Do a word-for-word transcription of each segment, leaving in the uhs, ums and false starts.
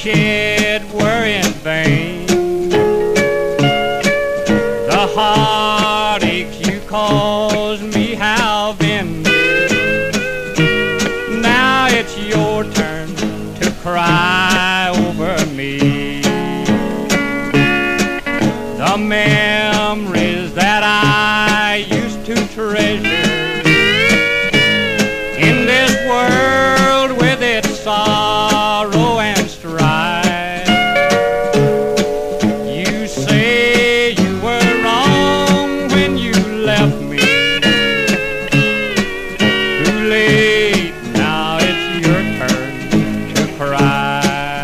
shed were in vain. The heartaches you caused me have ended. Now it's your turn to cry over me. The memories that I used to treasure in this world with its sorrow and strife. You say you were wrong when you left me. Too late, now it's your turn to cry.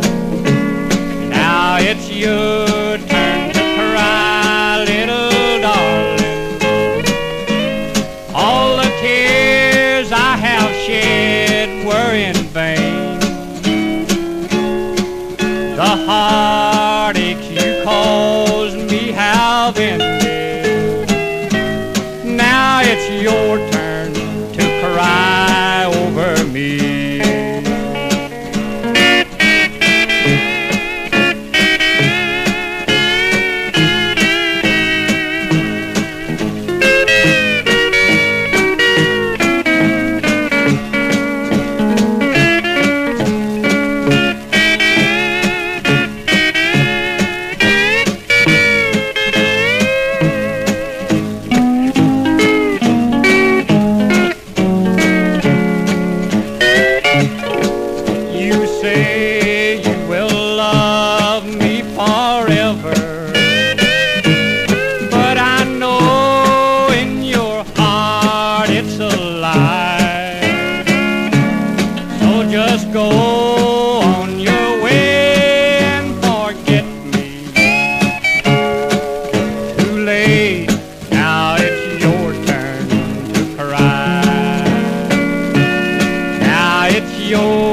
Now it's your turn to cry, little darling. All the tears I have shed were in vain. The heartaches you caused me have ended. Now it's your turn to cry over me. You say you will love me forever, but I know in your heart it's a lie. So just go on your way and forget me. Too late, now it's your turn to cry. Now it's your